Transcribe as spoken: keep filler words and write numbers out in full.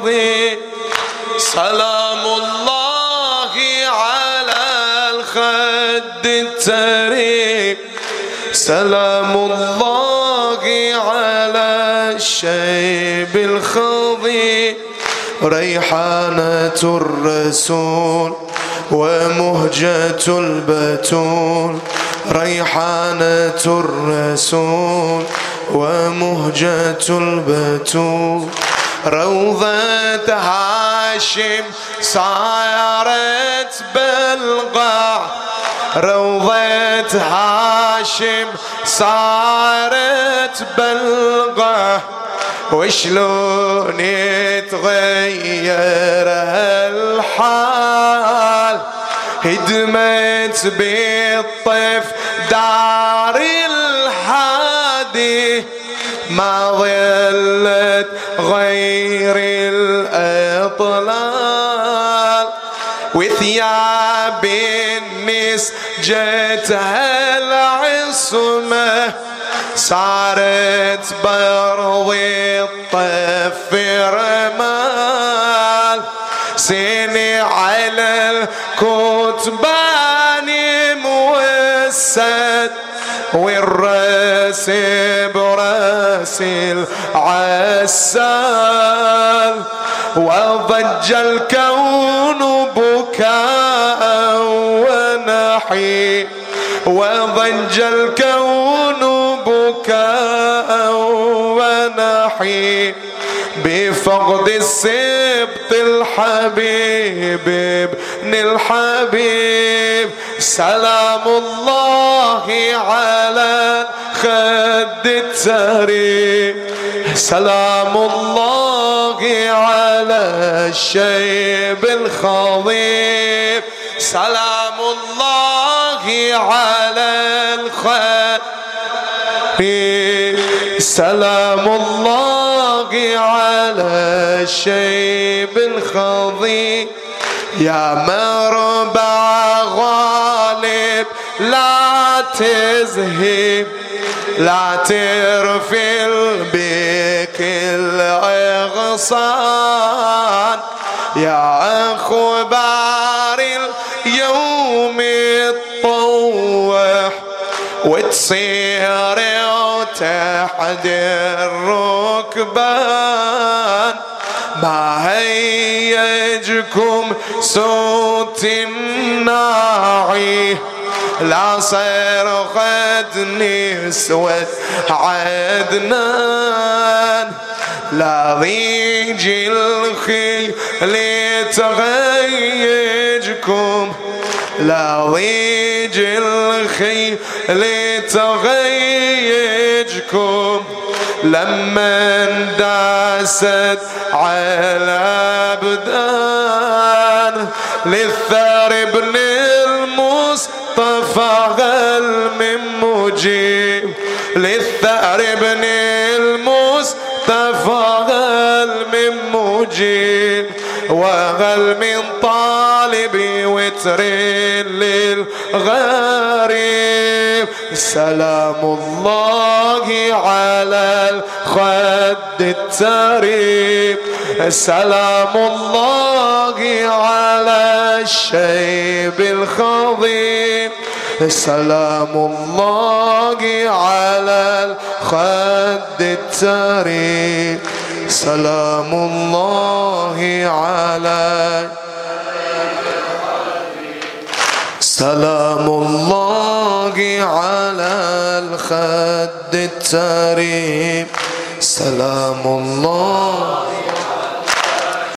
بالخضي سلام الله على الخد التريم سلام الله على الشيب الخضي ريحانة الرسول ومهجة البتول ريحانة الرسول ومهجة البتول روضة هاشم صارت بلغة روضة هاشم صارت بلغة وشلون يتغير هالحال هدمت بالطيف دار الحادي ما ظلت غير الأطلال وثياب النس جتها العصمة صارت برض الطف رمال سيني على الكتبان موسد والراس براس العسال وضج الكون بكاء ونحي وضج الكون بكاء ونحي بفقد السبط الحبيب ابن الحبيب سلام الله على خد التريم سلام الله على الشيب الخضيب سلام الله على الخد سلام الله على الشيب الخضيب يا مربع غالب لا تزهب لا ترفل بك الأغصان يا أخبار اليوم الطوح وتصير تحت الركبان ما هيجكم صوت الناعي لا صرخت نسوة عدنان لا ضيج الخيل تغيجكم لا ضيج الخيل تغيجكم لما انداست على الابدان للثار ابن المصطفى غل من مجيب للثار ابن المصطفى غل من مجيب وغل من طالب وتر للغريب سلام الله على الخد التريم سلام الله على الشيب الخضيب سلام الله على الخد التريم سلام الله على سلام الله على الخد التريم سلام الله